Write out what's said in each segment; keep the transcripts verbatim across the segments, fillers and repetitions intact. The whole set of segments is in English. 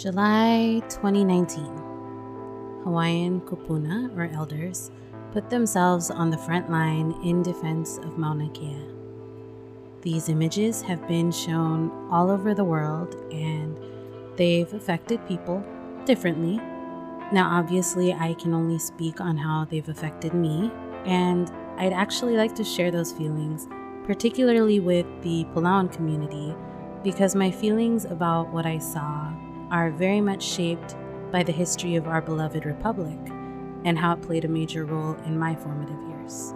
July twenty nineteen. Hawaiian kupuna, or elders, put themselves on the front line in defense of Mauna Kea. These images have been shown all over the world, and they've affected people differently. Now, obviously, I can only speak on how they've affected me, and I'd actually like to share those feelings, particularly with the Palauan community, because my feelings about what I saw are very much shaped by the history of our beloved republic and how it played a major role in my formative years.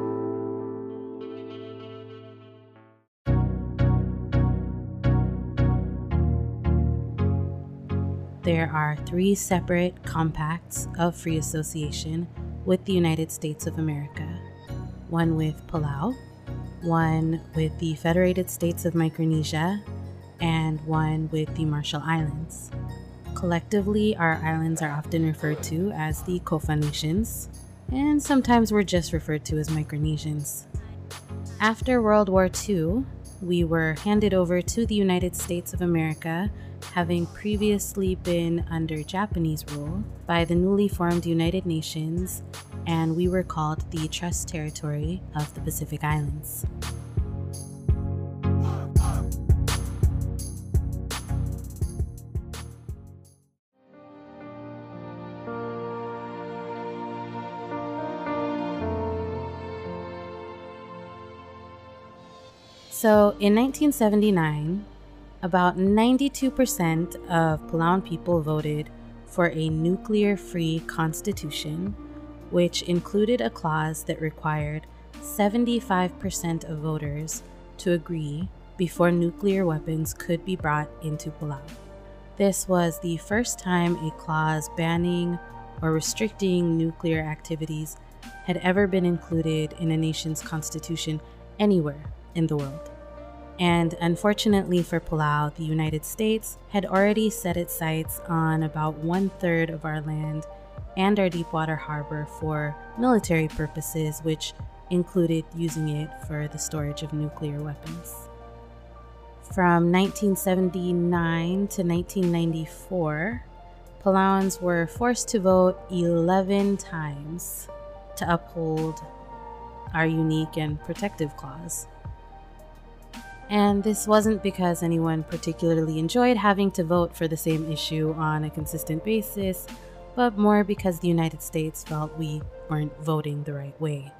There are three separate compacts of free association with the United States of America. One with Palau, one with the Federated States of Micronesia, and one with the Marshall Islands. Collectively, our islands are often referred to as the Kofa Nations, and sometimes we're just referred to as Micronesians. After World War Two, we were handed over to the United States of America, having previously been under Japanese rule, by the newly formed United Nations, and we were called the Trust Territory of the Pacific Islands. So in nineteen seventy-nine, about ninety-two percent of Palauan people voted for a nuclear-free constitution, which included a clause that required seventy-five percent of voters to agree before nuclear weapons could be brought into Palau. This was the first time a clause banning or restricting nuclear activities had ever been included in a nation's constitution anywhere in the world. And unfortunately for Palau, the United States had already set its sights on about one third of our land and our deepwater harbor for military purposes, which included using it for the storage of nuclear weapons. From nineteen seventy-nine to nineteen ninety-four, Palauans were forced to vote eleven times to uphold our unique and protective clause. And this wasn't because anyone particularly enjoyed having to vote for the same issue on a consistent basis, but more because the United States felt we weren't voting the right way.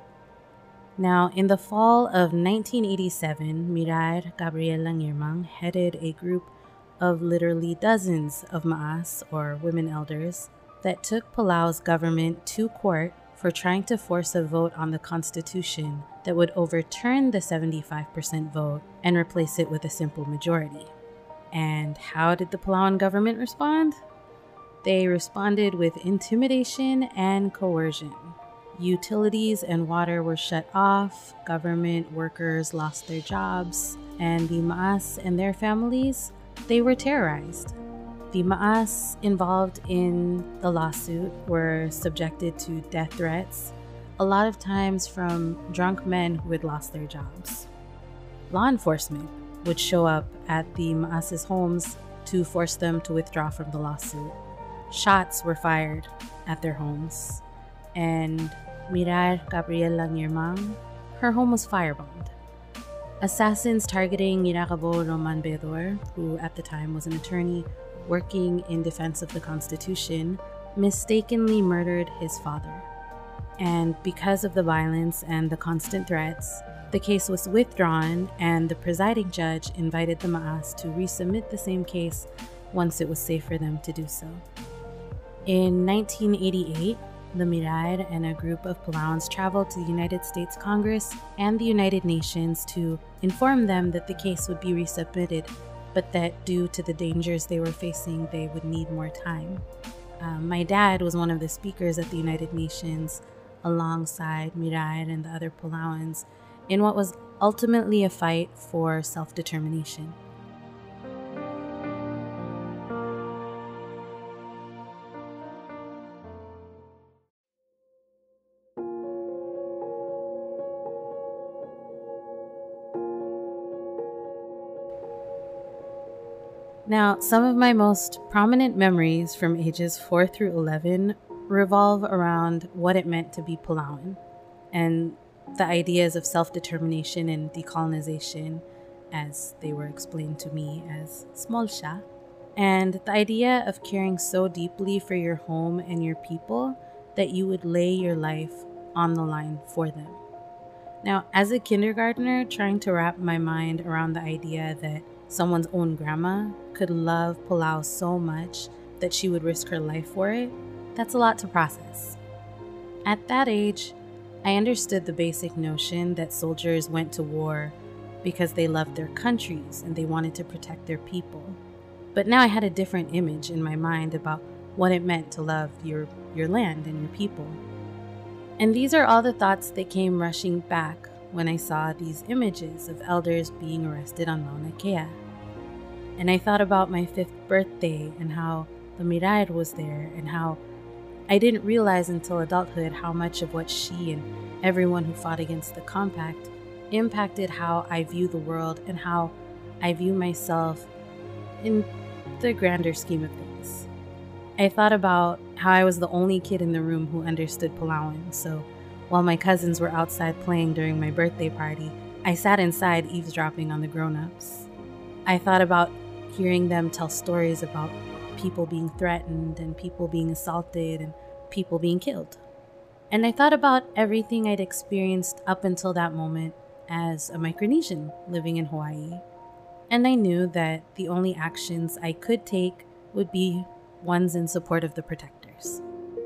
Now, in the fall of nineteen eighty-seven, Mirar Gabriela Ngirmang headed a group of literally dozens of ma'as, or women elders, that took Palau's government to court for trying to force a vote on the Constitution that would overturn the seventy-five percent vote and replace it with a simple majority. And how did the Palauan government respond? They responded with intimidation and coercion. Utilities and water were shut off, government workers lost their jobs, and the ma'as and their families, they were terrorized. The ma'as involved in the lawsuit were subjected to death threats, a lot of times from drunk men who had lost their jobs. Law enforcement would show up at the ma'as' homes to force them to withdraw from the lawsuit. Shots were fired at their homes, and Mirar Gabriela Ngirmang, her home was firebombed. Assassins targeting Ngirakabo Roman Bedor, who at the time was an attorney working in defense of the Constitution, mistakenly murdered his father. And because of the violence and the constant threats, the case was withdrawn, and the presiding judge invited the ma'as to resubmit the same case once it was safe for them to do so. In nineteen eighty-eight, the Mirar and a group of Palauans traveled to the United States Congress and the United Nations to inform them that the case would be resubmitted, but that due to the dangers they were facing, they would need more time. Um, my dad was one of the speakers at the United Nations alongside Mirar and the other Palauans in what was ultimately a fight for self-determination. Now, some of my most prominent memories from ages four through eleven revolve around what it meant to be Palauan and the ideas of self-determination and decolonization, as they were explained to me as small siya, and the idea of caring so deeply for your home and your people that you would lay your life on the line for them. Now, as a kindergartner, trying to wrap my mind around the idea that someone's own grandma could love Palau so much that she would risk her life for it, that's a lot to process. At that age, I understood the basic notion that soldiers went to war because they loved their countries and they wanted to protect their people. But now I had a different image in my mind about what it meant to love your, your land and your people. And these are all the thoughts that came rushing back when I saw these images of elders being arrested on Mauna Kea. And I thought about my fifth birthday and how the Mirair was there, and how I didn't realize until adulthood how much of what she and everyone who fought against the compact impacted how I view the world and how I view myself in the grander scheme of things. I thought about how I was the only kid in the room who understood Palauan, so while my cousins were outside playing during my birthday party, I sat inside eavesdropping on the grown-ups. I thought about hearing them tell stories about people being threatened and people being assaulted and people being killed. And I thought about everything I'd experienced up until that moment as a Micronesian living in Hawaii. And I knew that the only actions I could take would be ones in support of the protectors.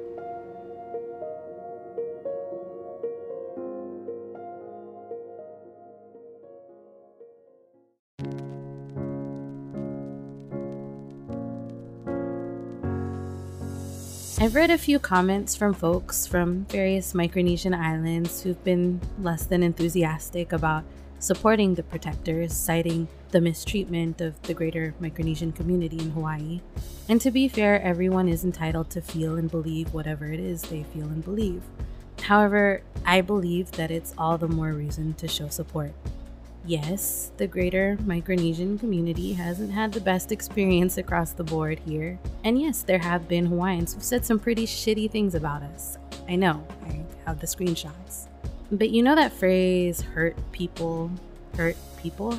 I've read a few comments from folks from various Micronesian islands who've been less than enthusiastic about supporting the protectors, citing the mistreatment of the greater Micronesian community in Hawaii. And to be fair, everyone is entitled to feel and believe whatever it is they feel and believe. However, I believe that it's all the more reason to show support. Yes, the greater Micronesian community hasn't had the best experience across the board here. And yes, there have been Hawaiians who've said some pretty shitty things about us. I know, I have the screenshots. But you know that phrase, hurt people, hurt people?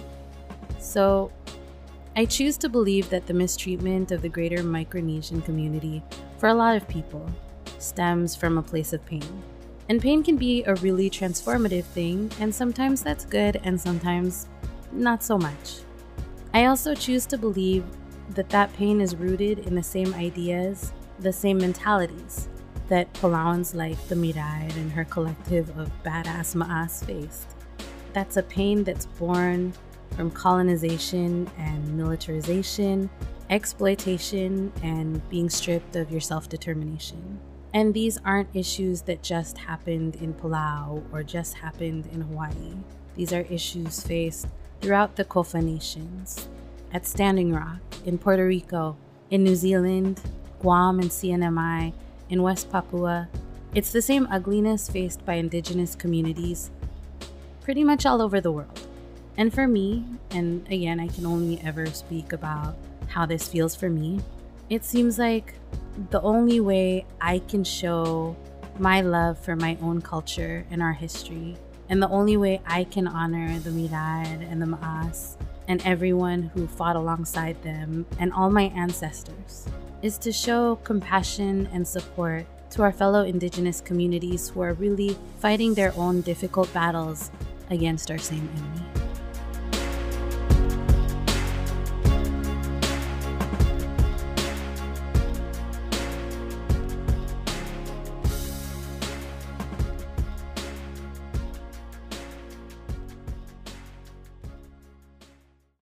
So I choose to believe that the mistreatment of the greater Micronesian community for a lot of people stems from a place of pain. And pain can be a really transformative thing, and sometimes that's good and sometimes not so much. I also choose to believe that that pain is rooted in the same ideas, the same mentalities that Palauans like the Mirair and her collective of badass ma'as faced. That's a pain that's born from colonization and militarization, exploitation, and being stripped of your self-determination. And these aren't issues that just happened in Palau or just happened in Hawaii. These are issues faced throughout the Kofa Nations, at Standing Rock, in Puerto Rico, in New Zealand, Guam and C N M I, in West Papua. It's the same ugliness faced by indigenous communities pretty much all over the world. And for me, and again, I can only ever speak about how this feels for me, it seems like the only way I can show my love for my own culture and our history, and the only way I can honor the Mirair and the Ma'as and everyone who fought alongside them and all my ancestors, is to show compassion and support to our fellow indigenous communities who are really fighting their own difficult battles against our same enemy.